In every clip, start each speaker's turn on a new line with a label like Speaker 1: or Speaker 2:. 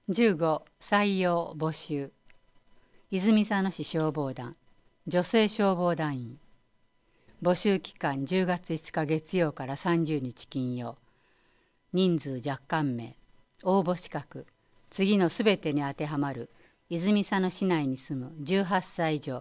Speaker 1: 15採用募集。泉佐野市消防団女性消防団員。募集期間10月5日月曜から30日金曜。人数若干名。応募資格。次のすべてに当てはまる泉佐野市内に住む18歳以上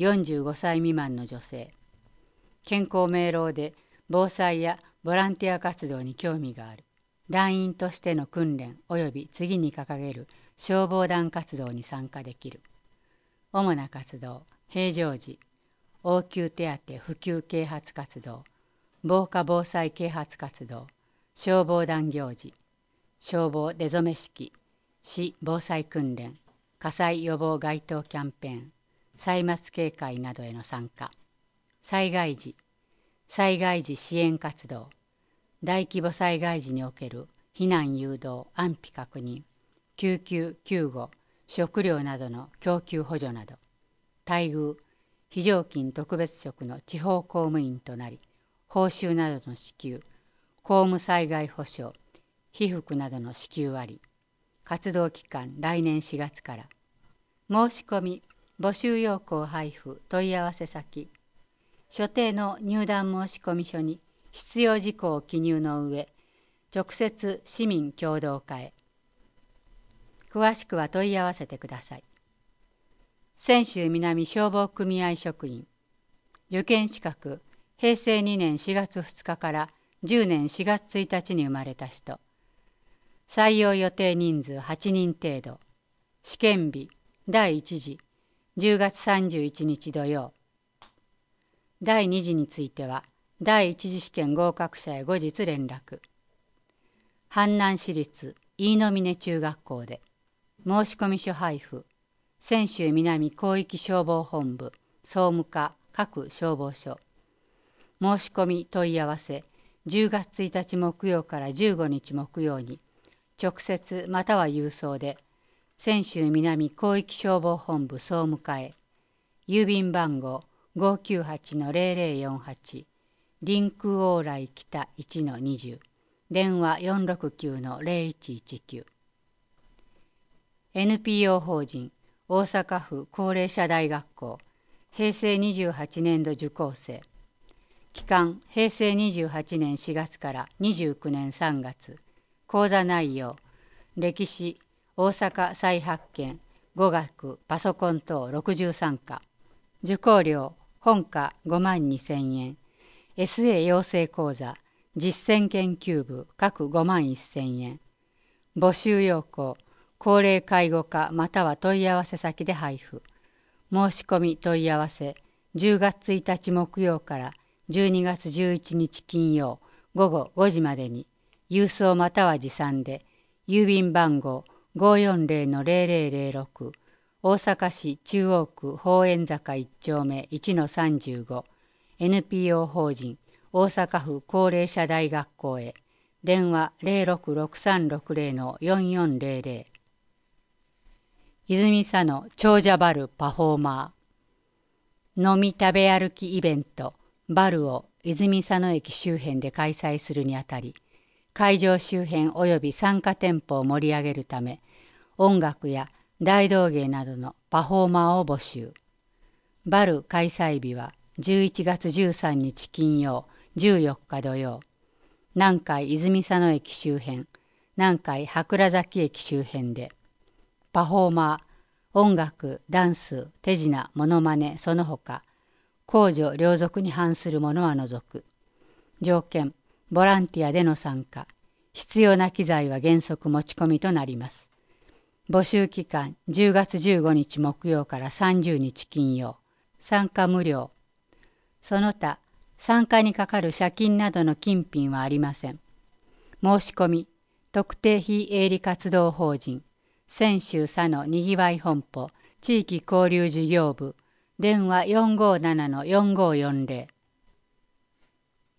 Speaker 1: 45歳未満の女性。健康明朗で防災やボランティア活動に興味がある。団員としての訓練及び次に掲げる消防団活動に参加できる。主な活動、平常時、応急手当普及啓発活動、防火防災啓発活動、消防団行事、消防出初め式、市防災訓練、火災予防街頭キャンペーン、災末警戒などへの参加。災害時支援活動、大規模災害時における避難誘導安否確認、救急救護食料などの供給補助など。待遇、非常勤特別職の地方公務員となり報酬などの支給、公務災害保障、被服などの支給あり。活動期間来年4月から。申し込み募集要項配布問い合わせ先、所定の入団申込書に必要事項を記入の上、直接市民協同課へ。詳しくは問い合わせてください。泉州南消防組合職員。受験資格、平成2年4月2日から10年4月1日に生まれた人。採用予定人数8人程度。試験日、第1次、10月31日土曜。第2次については、第一次試験合格者へ後日連絡。阪南市立飯野峰中学校で。申込書配布。泉州南広域消防本部総務課各消防署。申し込み問い合わせ10月1日木曜から15日木曜に直接または郵送で泉州南広域消防本部総務課へ。郵便番号 598-0048 リンク往来北 1-20 電話 469-0119。 NPO 法人大阪府高齢者大学校平成28年度受講生。期間平成28年4月から29年3月。講座内容、歴史、大阪再発見、語学、パソコン等63課。受講料本課52,000円。SA 養成講座実践研究部各51,000円。募集要項、高齢介護課または問い合わせ先で配布。申し込み問い合わせ10月1日木曜から12月11日金曜午後5時までに郵送または持参で。郵便番号 540-0006 大阪市中央区宝円坂1丁目 1-35 NPO 法人大阪府高齢者大学校へ。電話 066360-4400。泉佐野長者バルパフォーマー。飲み食べ歩きイベントバルを泉佐野駅周辺で開催するにあたり、会場周辺及び参加店舗を盛り上げるため、音楽や大道芸などのパフォーマーを募集。バル開催日は11月13日金曜、14日土曜。南海泉佐野駅周辺、南海桜崎駅周辺で。パフォーマー、音楽、ダンス、手品、モノマネ、その他、公序良俗に反するものは除く。条件、ボランティアでの参加。必要な機材は原則持ち込みとなります。募集期間10月15日木曜から30日金曜。参加無料。その他、参加にかかる謝金などの金品はありません。申し込み、特定非営利活動法人泉州佐野にぎわい本舗地域交流事業部電話 457-4540